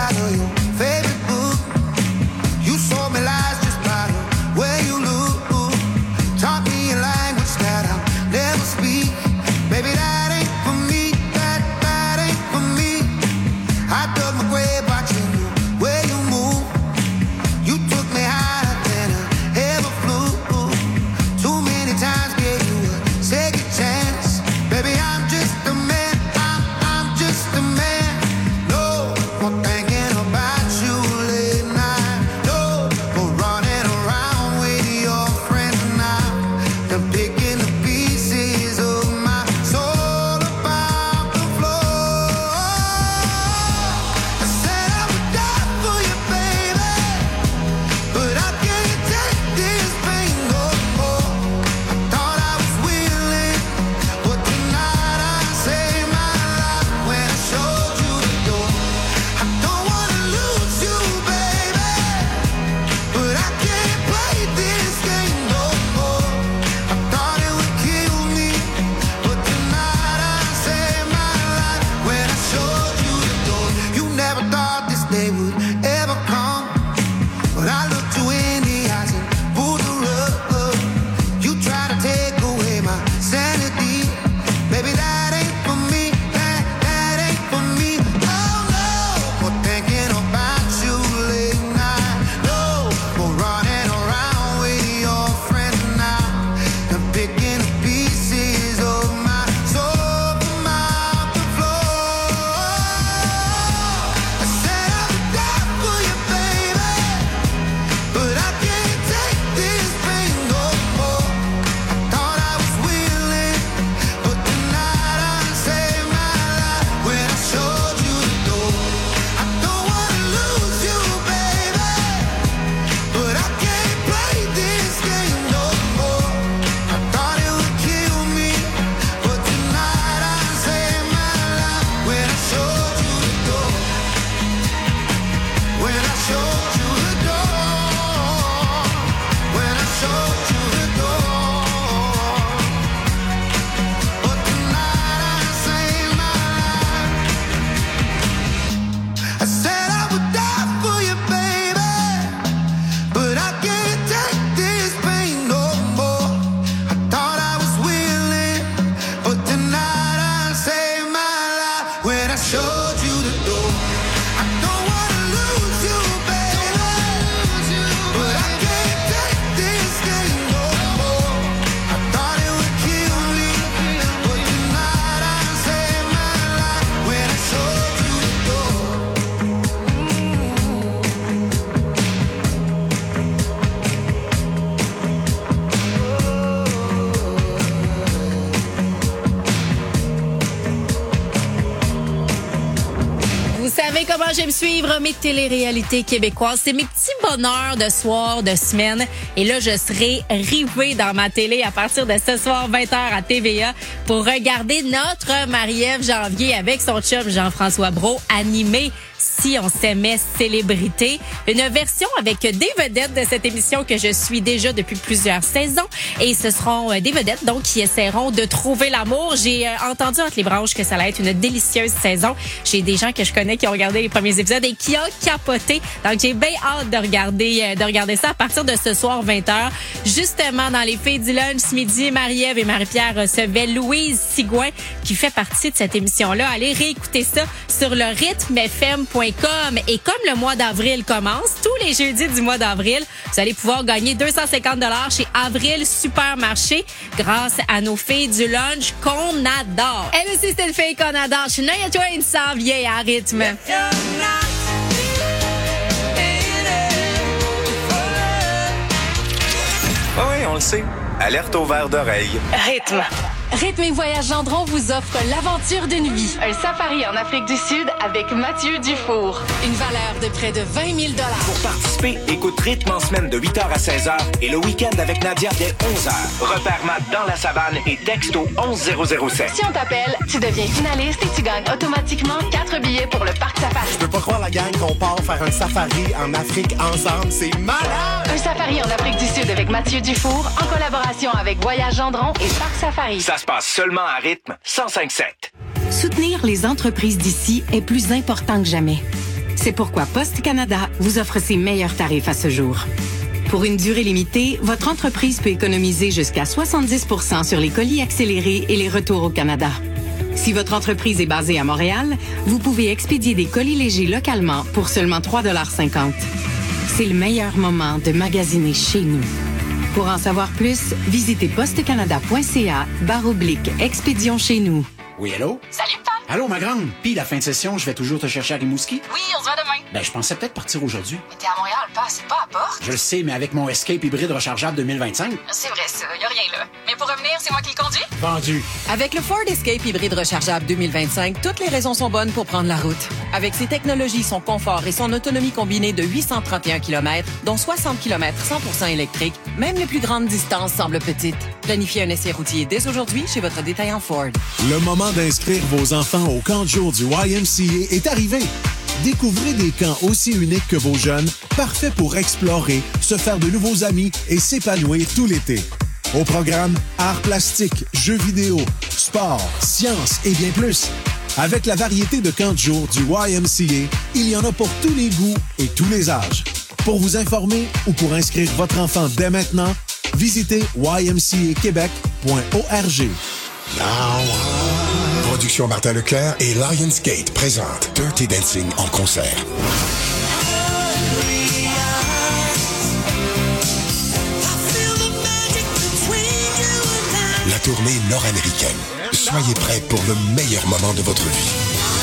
Speaker 9: out of your favorite book. You sold me lies just by the way you look. Taught me a language that I'll never speak. Baby, that ain't for me, that ain't for me. I dug my grave watching you, where you move. You took me higher than I ever flew. Too many times gave you a second chance. Baby, I'm just a man, I'm just a man. No more thinking about you late night. No more running around with your friends now. They're picking the pieces of my soul about the floor. I said I would die for you, baby, but I can't take this pain no more. I thought I was willing, but tonight I saved my life when I showed you the door. I don't wanna lose you, baby, but I can't play this game no more. I thought it would kill me, but tonight I saved my life when I showed you the door. You never thought this day would ever come, but I looked you in the eyes and pulled the rug. You try to take away my sanity. Baby, that ain't for me, that ain't for me. Oh no, more thinking about you late night. No more running around with your friends now. They're picking the pieces of my soul from out the floor. I said I would die for you, baby, but I can't take this pain no more. I thought I was willing, but tonight I saved my life when I showed you the door. I don't wanna lose you, baby, but I can't play this game no more. I thought it would kill me, but tonight I saved my life when I showed you the door. When I showed you the door. When I showed you the door. But tonight I saved my life. I said I would die for you, baby, but I can't take this pain no more. I thought I was willing, but tonight I saved my life when I showed you the door. I don't wanna lose you, baby, but I can't take this game no more. I thought it would kill me, but tonight I saved my life when I showed you the door.
Speaker 7: Vous savez comment j'aime suivre mes téléréalités québécoises. C'est mes petits bonheurs de soir, de semaine. Et là, je serai rivée dans ma télé à partir de ce soir, 20h à TVA, pour regarder notre Marie-Ève Janvier avec son chum Jean-François Brault, animé Si on s'aimait célébrité. Une version avec des vedettes de cette émission que je suis déjà depuis plusieurs saisons. Et ce seront des vedettes donc qui essaieront de trouver l'amour. J'ai entendu entre les branches que ça allait être une délicieuse saison. J'ai des gens que je connais qui ont regardé les premiers épisodes et qui ont capoté. Donc j'ai bien hâte de regarder ça à partir de ce soir 20h. Justement, dans les filles du lunch ce midi, Marie-Ève et Marie-Pierre recevaient Louise Sigouin qui fait partie de cette émission-là. Allez réécouter ça sur le rythmefm.com. Et comme le mois d'avril commence, tous les jeudis du mois d'avril, vous allez pouvoir gagner 250 $ chez Avril Supermarché grâce à nos filles du lunch qu'on adore. Elle aussi, c'est une fille qu'on adore. Shania Twain s'en vient à rythme.
Speaker 10: Oui, on le sait. Alerte au verre d'oreille.
Speaker 23: Rythme. Rythme et Voyage Gendron vous offre l'aventure d'une vie. Un safari en Afrique du Sud avec Mathieu Dufour. Une valeur de près de 20 000 $.
Speaker 10: Pour participer, écoute Rythme en semaine de 8h à 16h et le week-end avec Nadia dès 11h. Repère Matt dans la savane et texto 11007.
Speaker 23: Si on t'appelle, tu deviens finaliste et tu gagnes automatiquement 4 billets pour le Parc Safari.
Speaker 8: Je peux pas croire la gang qu'on part faire un safari en Afrique ensemble. C'est malade!
Speaker 23: Un safari en Afrique du Sud avec Mathieu Dufour en collaboration avec Voyage Gendron et Parc Safari.
Speaker 10: Ça se passe seulement à Rythme 105.7.
Speaker 24: Soutenir les entreprises d'ici est plus important que jamais. C'est pourquoi Poste Canada vous offre ses meilleurs tarifs à ce jour. Pour une durée limitée, votre entreprise peut économiser jusqu'à 70% sur les colis accélérés et les retours au Canada. Si votre entreprise est basée à Montréal, vous pouvez expédier des colis légers localement pour seulement 3,50 $. C'est le meilleur moment de magasiner chez nous. Pour en savoir plus, visitez postecanada.ca/expédition chez nous.
Speaker 11: Oui, allô?
Speaker 12: Salut, Pat!
Speaker 11: Allô, ma grande? Puis la fin de session, je vais toujours te chercher à Rimouski?
Speaker 12: Oui, on se voit demain.
Speaker 11: Ben, je pensais peut-être partir aujourd'hui.
Speaker 12: Mais t'es à Montréal, Pat, c'est pas à Porte.
Speaker 11: Je le sais, mais avec mon Escape hybride rechargeable 2025.
Speaker 12: C'est vrai, ça, y a rien là. Mais pour revenir, c'est moi qui le conduis?
Speaker 11: Vendu.
Speaker 13: Avec le Ford Escape hybride rechargeable 2025, toutes les raisons sont bonnes pour prendre la route. Avec ses technologies, son confort et son autonomie combinée de 831 km, dont 60 km 100% électrique, même les plus grandes distances semblent petites. Planifiez un essai routier dès aujourd'hui chez votre détaillant Ford.
Speaker 17: Le moment d'inscrire vos enfants au camp de jour du YMCA est arrivé. Découvrez des camps aussi uniques que vos jeunes, parfaits pour explorer, se faire de nouveaux amis et s'épanouir tout l'été. Au programme, arts plastiques, jeux vidéo, sport, sciences et bien plus. Avec la variété de camps de jour du YMCA, il y en a pour tous les goûts et tous les âges. Pour vous informer ou pour inscrire votre enfant dès maintenant, visitez ymcaquebec.org.
Speaker 15: Production Martin Leclerc et Lionsgate présentent Dirty Dancing en concert. La tournée nord-américaine. Soyez prêts pour le meilleur moment de votre vie.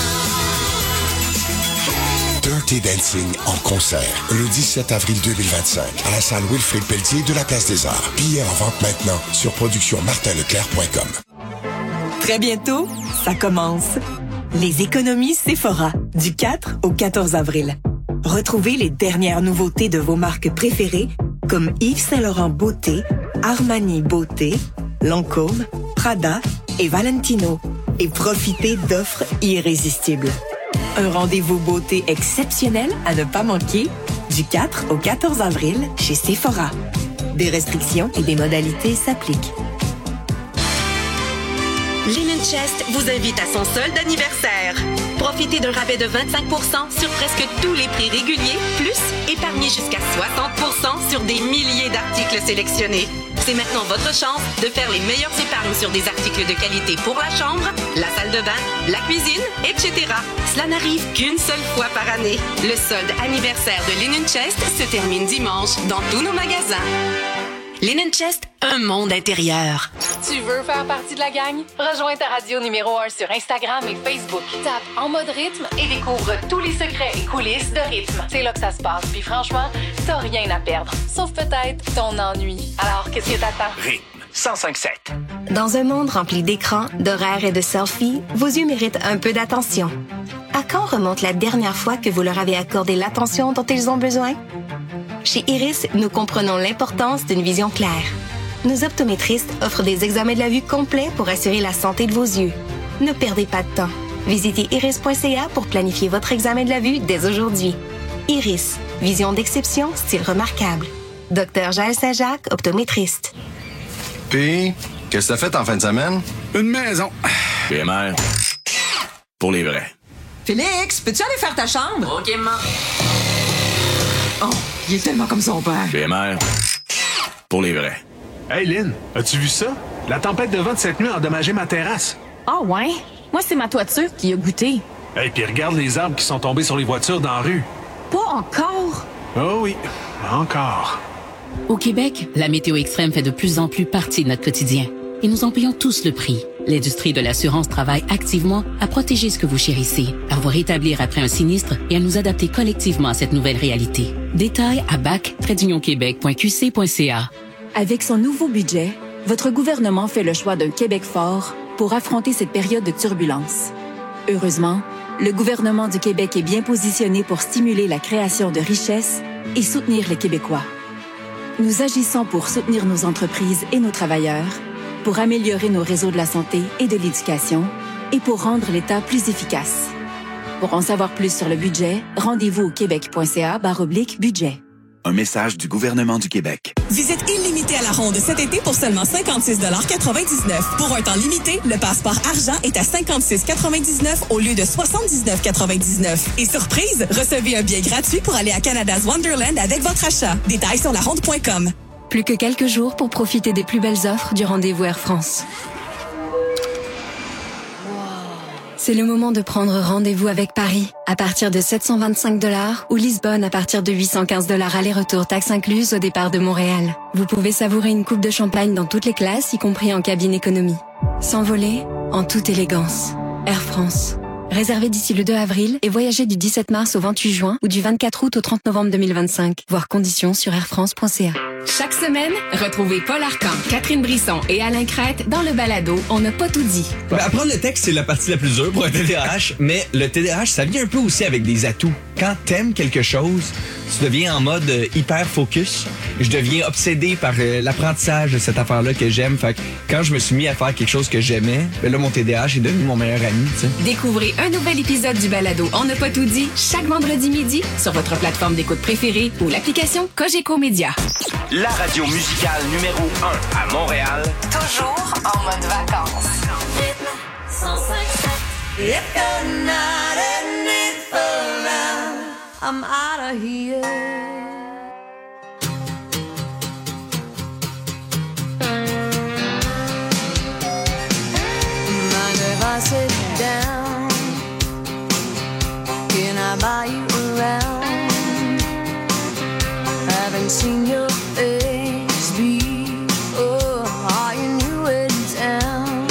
Speaker 15: Dirty Dancing en concert, le 17 avril 2025, à la salle Wilfrid Pelletier de la Place des Arts. Billets en vente maintenant sur productionmartinleclerc.com.
Speaker 22: Très bientôt, ça commence. Les économies Sephora, du 4 au 14 avril. Retrouvez les dernières nouveautés de vos marques préférées, comme Yves Saint-Laurent Beauté, Armani Beauté, Lancôme, Prada et Valentino. Et profitez d'offres irrésistibles. Un rendez-vous beauté exceptionnel à ne pas manquer du 4 au 14 avril chez Sephora. Des restrictions et des modalités s'appliquent.
Speaker 16: Linen Chest vous invite à son solde anniversaire. Profitez d'un rabais de 25% sur presque tous les prix réguliers, plus épargnez jusqu'à 60% sur des milliers d'articles sélectionnés. C'est maintenant votre chance de faire les meilleures épargnes sur des articles de qualité pour la chambre, la salle de bain, la cuisine, etc. Cela n'arrive qu'une seule fois par année. Le solde anniversaire de Linen Chest se termine dimanche dans tous nos magasins. Linen Chest, un monde intérieur.
Speaker 6: Tu veux faire partie de la gang? Rejoins ta radio numéro 1 sur Instagram et Facebook. Tape En Mode Rythme et découvre tous les secrets et coulisses de rythme. C'est là que ça se passe. Puis franchement, t'as rien à perdre. Sauf peut-être ton ennui. Alors, qu'est-ce que t'attends?
Speaker 10: Rythme 105.7.
Speaker 26: Dans un monde rempli d'écrans, d'horaires et de selfies, vos yeux méritent un peu d'attention. À quand remonte la dernière fois que vous leur avez accordé l'attention dont ils ont besoin? Chez Iris, nous comprenons l'importance d'une vision claire. Nos optométristes offrent des examens de la vue complets pour assurer la santé de vos yeux. Ne perdez pas de temps. Visitez iris.ca pour planifier votre examen de la vue dès aujourd'hui. Iris, vision d'exception, style remarquable. Dr Jaël Saint-Jacques, optométriste.
Speaker 27: Puis, qu'est-ce que t'as fait en fin de semaine?
Speaker 1: Une maison. PMR. Pour les vrais.
Speaker 22: Félix, peux-tu aller faire ta chambre?
Speaker 16: OK, maman.
Speaker 22: Oh, il est tellement comme son père.
Speaker 1: PMR. Pour les vrais.
Speaker 28: Hey Lynn, as-tu vu ça? La tempête de vent de cette nuit a endommagé ma terrasse.
Speaker 29: Ah ouais? Moi, c'est ma toiture qui a goûté.
Speaker 28: Hey, puis regarde les arbres qui sont tombés sur les voitures dans la rue.
Speaker 29: Pas encore?
Speaker 28: Oh oui, encore.
Speaker 30: Au Québec, la météo extrême fait de plus en plus partie de notre quotidien. Et nous en payons tous le prix. L'industrie de l'assurance travaille activement à protéger ce que vous chérissez, à vous rétablir après un sinistre et à nous adapter collectivement à cette nouvelle réalité. Détails à bac-québec.qc.ca.
Speaker 3: Avec son nouveau budget, votre gouvernement fait le choix d'un Québec fort pour affronter cette période de turbulence. Heureusement, le gouvernement du Québec est bien positionné pour stimuler la création de richesses et soutenir les Québécois. Nous agissons pour soutenir nos entreprises et nos travailleurs, pour améliorer nos réseaux de la santé et de l'éducation et pour rendre l'État plus efficace. Pour en savoir plus sur le budget, rendez-vous au québec.ca/budget.
Speaker 2: Un message du gouvernement du Québec.
Speaker 4: Visite illimitée à la ronde cet été pour seulement 56,99 $. Pour un temps limité, le passeport argent est à 56,99 au lieu de 79,99 Et surprise, recevez un billet gratuit pour aller à Canada's Wonderland avec votre achat. Détails sur laronde.com.
Speaker 23: Plus que quelques jours pour profiter des plus belles offres du rendez-vous Air France. C'est le moment de prendre rendez-vous avec Paris à partir de 725 $ ou Lisbonne à partir de 815 $ aller-retour taxes incluses au départ de Montréal. Vous pouvez savourer une coupe de champagne dans toutes les classes, y compris en cabine économie. S'envoler en toute élégance. Air France. Réservez d'ici le 2 avril et voyagez du 17 mars au 28 juin ou du 24 août au 30 novembre 2025. Voir conditions sur airfrance.ca.
Speaker 24: Chaque semaine, retrouvez Paul Arcand, Catherine Brisson et Alain Crête dans le balado On n'a pas tout dit.
Speaker 5: Apprendre le texte, c'est la partie la plus dure pour un TDAH, mais le TDAH, ça vient un peu aussi avec des atouts. Quand t'aimes quelque chose, tu deviens en mode hyper focus. Je deviens obsédé par l'apprentissage de cette affaire-là que j'aime. Fait que quand je me suis mis à faire quelque chose que j'aimais, ben là, mon TDAH est devenu mon meilleur ami, tu sais.
Speaker 24: Découvrez un nouvel épisode du balado On n'a pas tout dit chaque vendredi midi sur votre plateforme d'écoute préférée ou l'application Cogeco Média.
Speaker 10: La radio musicale numéro 1 à Montréal.
Speaker 6: Toujours en mode vacances.
Speaker 9: If you're not in it for love, I'm out of here. Mind if I sit down? Can I buy you around? Haven't seen your face before. Are you new in town?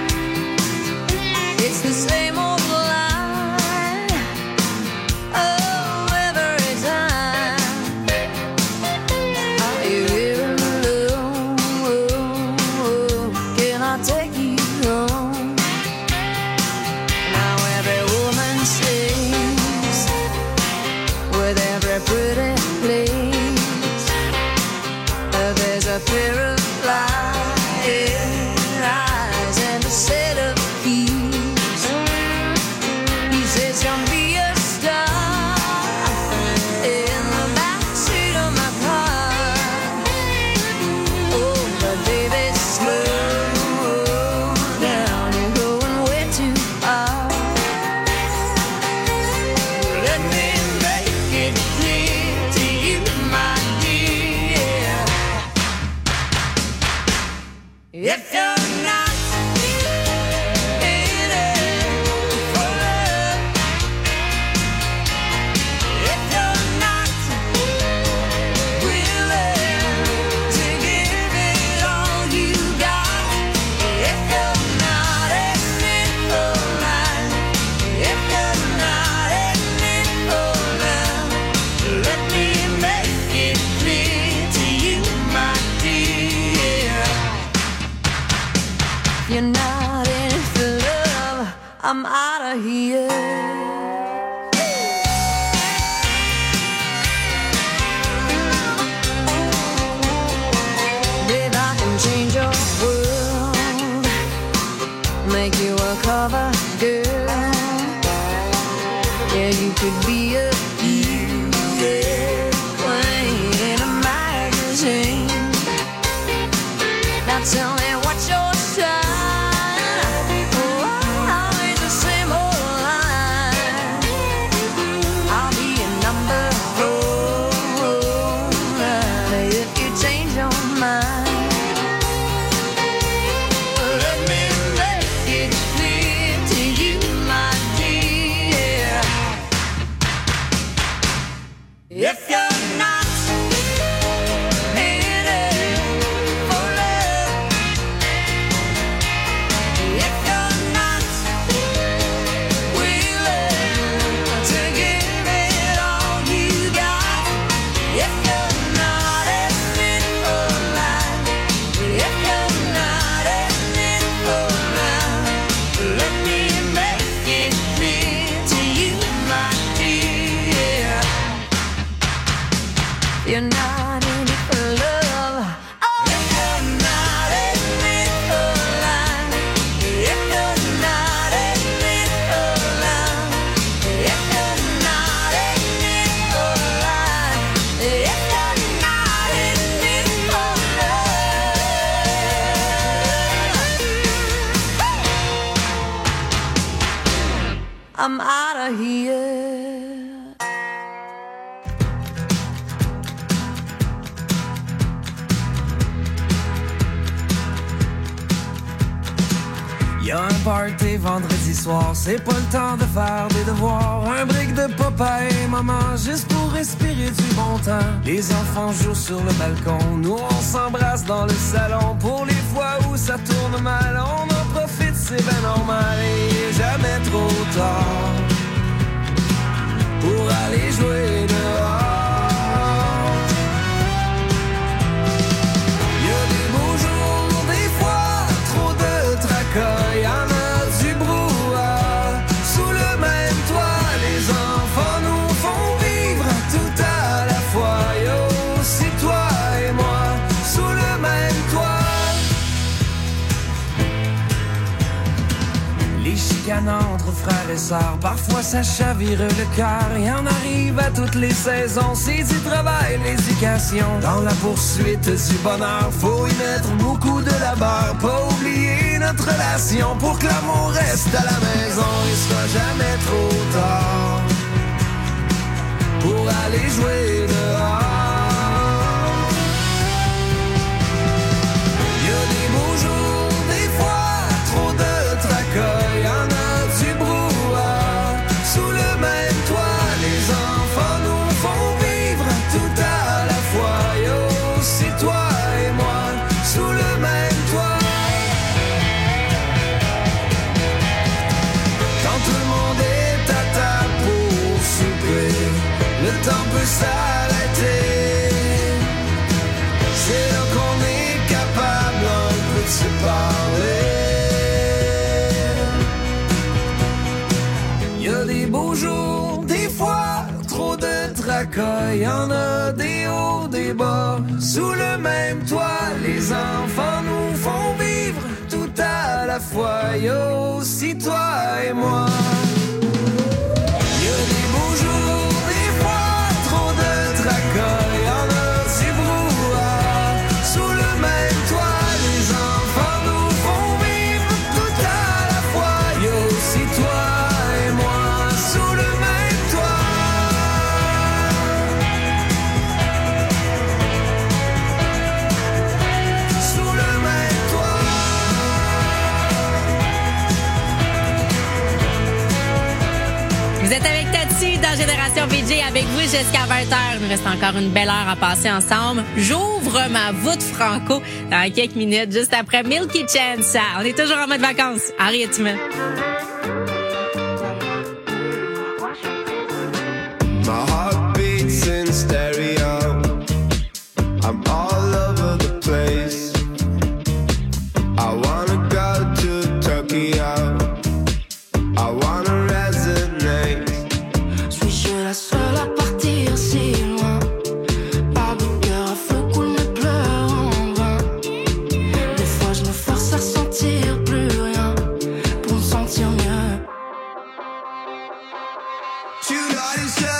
Speaker 9: It's the same old line. Oh, every time. Are you here alone? Can I take you home? Now every woman sings with every pretty place. There's a pair of flying eyes and a set of keys. He says, "Come be a star in the backseat of my car." Oh, but baby, slow down, you're going way too far. Let me make it clear to you, my dear. If you're not in it for love, if you're not willing to give it all you got, if you're not in it for life, if you're not in it for love, let me make it clear to you, my dear. If you're not in it for love, I'm out of here. Babe, I can change your world, make you a cover girl. Yeah, you could be a queen in a magazine. Now tell me what's your sign? Oh, always the same old line. I'll be a number 4 if you change your mind. Let me make it clear to you, my dear. If you're not in it for love, if you're not willing to give it all you got, if you're not in it for life, if you're not in it for love, let me make it clear to you, my dear. I'm out of here.
Speaker 7: Y'a un party vendredi soir, c'est pas le temps de faire des devoirs. Un brick de papa et maman, juste pour respirer du bon temps. Les enfants jouent sur le balcon, nous on s'embrasse dans le salon. Pour les fois où ça tourne mal, on en profite, c'est ben normal. Et jamais trop tard pour aller jouer dehors. Y'en a du brouhaha sous le même toit. Les enfants nous font vivre tout à la fois. Yo, c'est toi et moi sous le même toit. Les chicanes entre frères et sœurs, parfois ça chavire le cœur. Y'en arrive à toutes les saisons, c'est du travail, l'éducation. Dans la poursuite du bonheur, faut y mettre beaucoup de labeur. Pas oublier notre relation pour que l'amour reste à la maison. Il sera jamais trop tard pour aller jouer dehors. Y'a des beaux jours, des fois trop de tracas. Y'en a du brouhaha sous le même toit. Les enfants nous font vivre tout à la fois. Yo, c'est toi et moi sous le même toit. Le temps peut s'arrêter. C'est là qu'on est capable un peu de se parler. Y'a des beaux jours, des fois trop de tracas. Y'en a des hauts, des bas sous le même toit. Les enfants nous font vivre tout à la fois. Yo, si toi et moi. Y'a des beaux jours, des fois trop de tracas. Y'en a du brouhaha sous le même toit. Les enfants nous font vivre tout à la fois. Yo, si toi et moi sous le même toit. Sous le même toit.
Speaker 8: Vous êtes avec Tati dans Génération VJ, avec vous jusqu'à 20h. Il nous reste encore une belle heure à passer ensemble. J'ouvre ma voûte franco dans quelques minutes, juste après Milky Chance. On est toujours en mode vacances, à rythme.
Speaker 9: My heart beats in stereo. I'm all over the place. I wanna go to Tokyo. I wanna resonate.
Speaker 11: Suis-je la seule à partir si loin? Pas de cœur à feu coule mes pleurs en vain. Des fois je me force à sentir plus rien pour me sentir mieux.
Speaker 9: Tonight is